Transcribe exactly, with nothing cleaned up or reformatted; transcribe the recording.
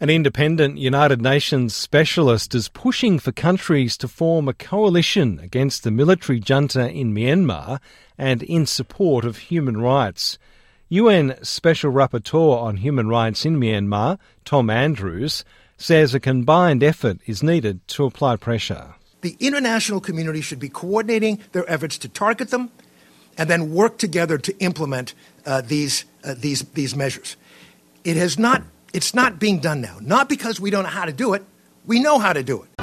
An independent United Nations specialist is pushing for countries to form a coalition against the military junta in Myanmar and in support of human rights. U N Special Rapporteur on Human Rights in Myanmar, Tom Andrews, says a combined effort is needed to apply pressure. The international community should be coordinating their efforts to target them and then work together to implement uh, these, uh, these, these measures. It has not It's not being done now, not because we don't know how to do it. We know how to do it.